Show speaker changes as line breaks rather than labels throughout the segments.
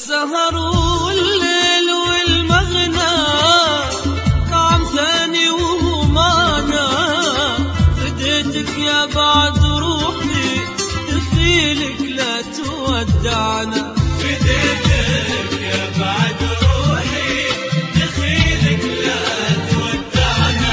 السهر والليل والمغنى طعم ثاني وهو مانا. فديتك يا بعد روحي دخيلك لا تودعنا.
فديتك يا بعد روحي دخيلك لا تودعنا.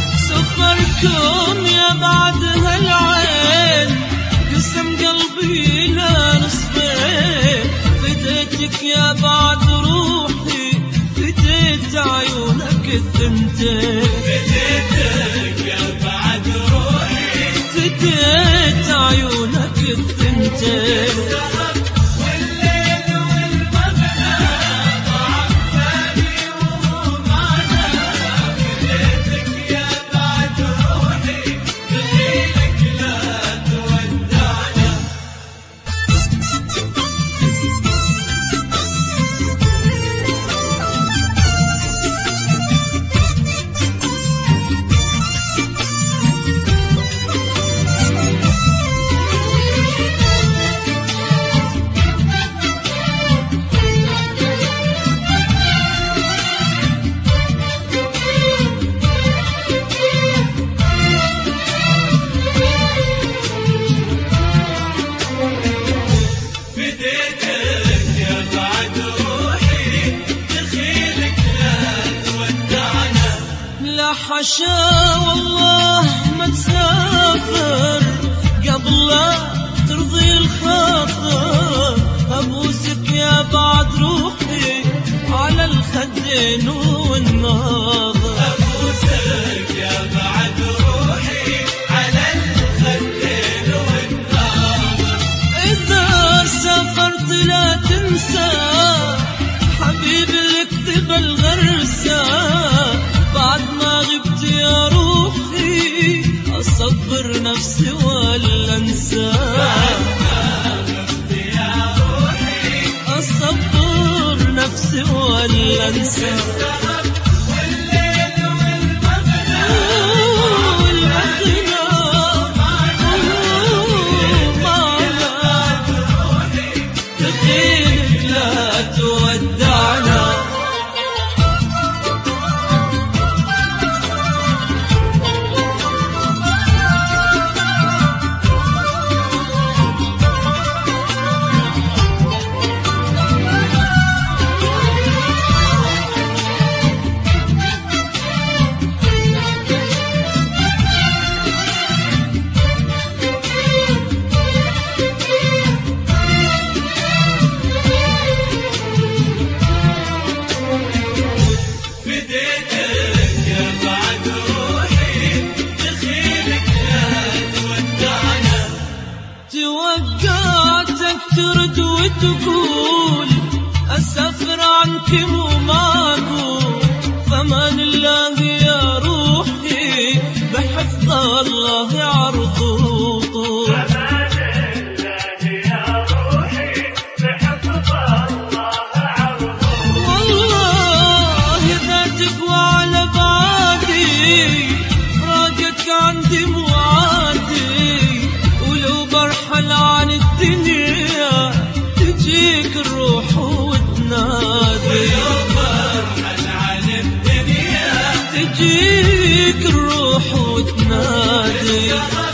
سفركم يا بعد هالعين قسم قلبي لا نصفين. فديتك يا بعد روحي فديت عيونك الثنتين.
فديتك يا بعد روحي
فديت عيونك الثنتين. حشا والله ما تسافر قبل لا ترضي الخاطر. أبوسك يا بعد روحي على الخدين والناظر.
أبوسك يا بعد روحي على الخدين والناظر.
إذا سافرت لا تنسى حبيبي اكتب الغرسة. بعد ما غبت يا روحي أصبر نفسي ولا أنسى. أصبر نفسي ولا أنسى. توقعتك ترد وتقول أسافر عنك مو معقول. فمان الله يا روحي بحفظ الله عرضه طول.
فمان الله يا روحي بحفظ الله عرضه.
والله إذا تقوى على بعادي فراقك عندي مو عادي. ولو برحل عن الدنيا تجيك الروح وتنادي.
برحل عن الدنيا
تجيك الروح وتنادي.